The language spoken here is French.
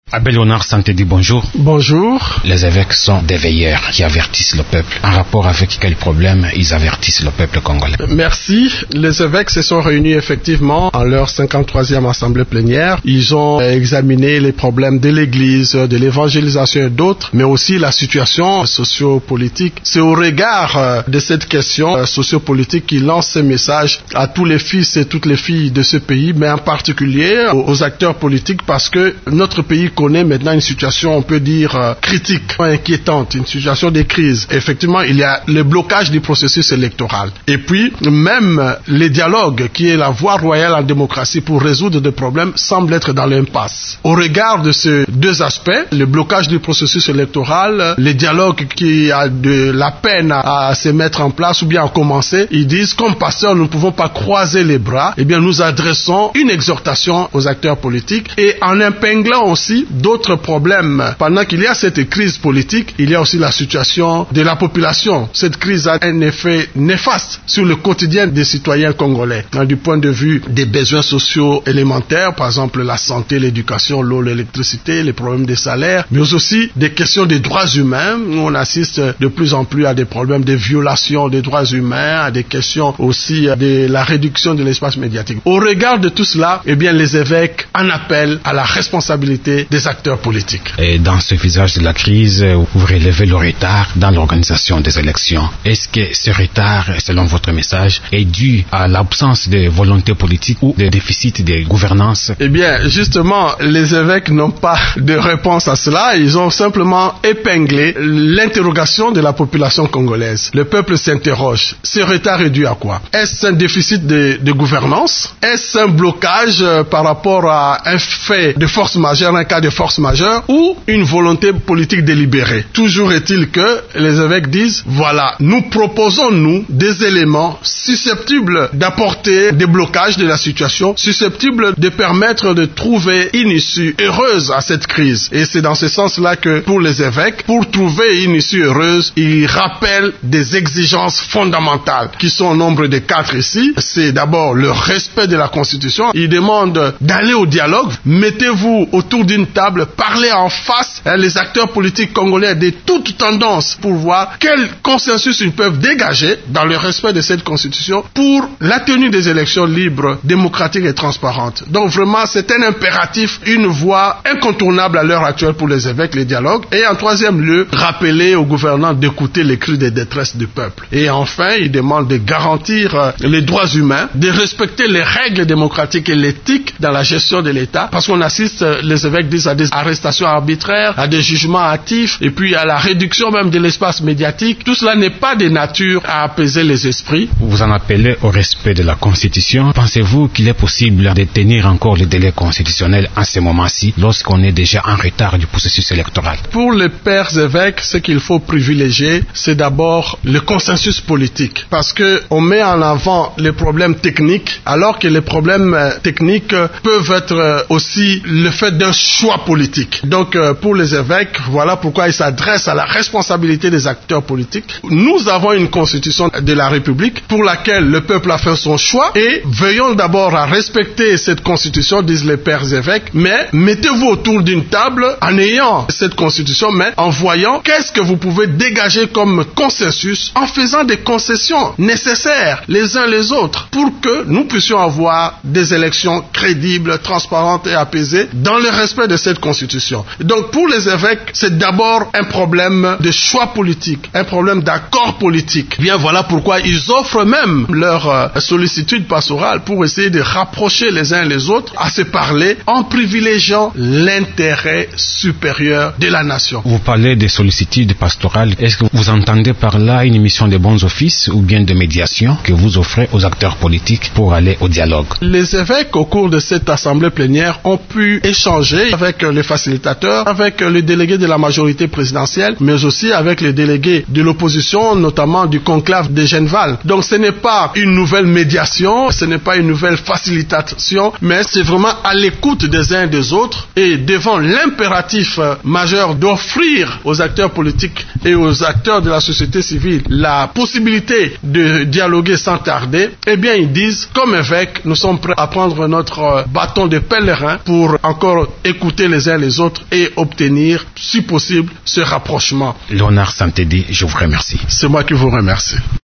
Abbé Léonard Santé dit bonjour. Bonjour. Les évêques sont des veilleurs qui avertissent le peuple. En rapport avec quel problème ils avertissent le peuple congolais? Merci. Les évêques se sont réunis effectivement en leur 53e assemblée plénière. Ils ont examiné les problèmes de l'Église, de l'évangélisation et d'autres, mais aussi la situation sociopolitique. C'est au regard de cette question sociopolitique qu'ils lancent ces messages à tous les fils et toutes les filles de ce pays, mais en particulier aux acteurs politiques, parce que notre pays connaît maintenant une situation, on peut dire, critique, inquiétante, une situation de crise. Effectivement, il y a le blocage du processus électoral. Et puis, même les dialogues, qui est la voie royale en démocratie pour résoudre des problèmes, semblent être dans l'impasse. Au regard de ces deux aspects, le blocage du processus électoral, les dialogues qui a de la peine à se mettre en place ou bien à commencer, ils disent, comme pasteurs, nous ne pouvons pas croiser les bras. Eh bien, nous adressons une exhortation aux acteurs politiques et en épinglant aussi d'autres problèmes. Pendant qu'il y a cette crise politique, il y a aussi la situation de la population. Cette crise a un effet néfaste sur le quotidien des citoyens congolais. Du point de vue des besoins sociaux élémentaires, par exemple la santé, l'éducation, l'eau, l'électricité, les problèmes des salaires, mais aussi des questions des droits humains. On assiste de plus en plus à des problèmes de violation des droits humains, à des questions aussi de la réduction de l'espace médiatique. Au regard de tout cela, eh bien, les évêques en appellent à la responsabilité des acteurs politiques. Et dans ce visage de la crise, vous relevez le retard dans l'organisation des élections. Est-ce que ce retard, selon votre message, est dû à l'absence de volonté politique ou de déficit de gouvernance? Eh bien, justement, les évêques n'ont pas de réponse à cela. Ils ont simplement épinglé l'interrogation de la population congolaise. Le peuple s'interroge. Ce retard est dû à quoi? Est-ce un déficit de gouvernance? Est-ce un blocage par rapport à un fait de force majeure, un cas de force majeure, ou une volonté politique délibérée? Toujours est-il que les évêques disent, voilà, nous proposons, nous, des éléments susceptibles d'apporter des blocages de la situation, susceptibles de permettre de trouver une issue heureuse à cette crise. Et c'est dans ce sens-là que, pour les évêques, pour trouver une issue heureuse, ils rappellent des exigences fondamentales, qui sont au nombre de 4 ici. C'est d'abord le respect de la Constitution. Ils demandent d'aller au dialogue. Mettez-vous autour d'une table, parlez en face les acteurs politiques congolais de toutes tendances pour voir quel consensus ils peuvent dégager dans le respect de cette Constitution pour la tenue des élections libres, démocratiques et transparentes. Donc vraiment, c'est un impératif, une voie incontournable à l'heure actuelle pour les évêques, les dialogues. Et en troisième lieu, rappeler aux gouvernants d'écouter les cris de détresse du peuple. Et enfin, ils demandent de garantir les droits humains, de respecter les règles démocratiques et l'éthique dans la gestion de l'État, parce qu'on assiste, les évêques disent, à des arrestations arbitraires, à des jugements hâtifs, et puis à la réduction même de l'espace médiatique. Tout cela n'est pas de nature à apaiser les esprits. Vous en appelez au respect de la Constitution. Pensez-vous qu'il est possible de tenir encore les délais constitutionnels en ce moment-ci, lorsqu'on est déjà en retard du processus électoral? Pour les pères évêques, ce qu'il faut privilégier, c'est d'abord le consensus politique, parce que on met en avant les problèmes techniques, alors que les problèmes techniques peuvent être aussi le fait d'un choix politique. Donc, pour les évêques, voilà pourquoi ils s'adressent à la responsabilité des acteurs politiques. Nous avons une constitution de la République pour laquelle le peuple a fait son choix, et veillons d'abord à respecter cette constitution, disent les pères évêques, mais mettez-vous autour d'une table en ayant cette constitution, mais en voyant qu'est-ce que vous pouvez dégager comme consensus, en faisant des concessions nécessaires les uns les autres pour que nous puissions avoir des élections crédibles, transparentes et apaisées dans le respect de cette constitution. Donc pour les évêques, c'est d'abord un problème de choix politique, un problème d'accord politique. Bien, voilà pourquoi ils offrent même leur sollicitude pastorale pour essayer de rapprocher les uns les autres, à se parler en privilégiant l'intérêt supérieur de la nation. Vous parlez de sollicitude pastorale. Est-ce que vous entendez par là une mission de bons offices ou bien de médiation que vous offrez aux acteurs politiques pour aller au dialogue? Les évêques, au cours de cette assemblée plénière, ont pu échanger avec les facilitateurs, avec les délégués de la majorité présidentielle, mais aussi avec les délégués de l'opposition, notamment du conclave de Genval. Donc ce n'est pas une nouvelle médiation, ce n'est pas une nouvelle facilitation, mais c'est vraiment à l'écoute des uns et des autres, et devant l'impératif majeur d'offrir aux acteurs politiques et aux acteurs de la société civile la possibilité de dialoguer sans tarder, eh bien ils disent, comme évêques, nous sommes prêts à prendre notre bâton de pèlerin pour encore écouter écouter les uns les autres et obtenir, si possible, ce rapprochement. Léonard Santedi, je vous remercie. C'est moi qui vous remercie.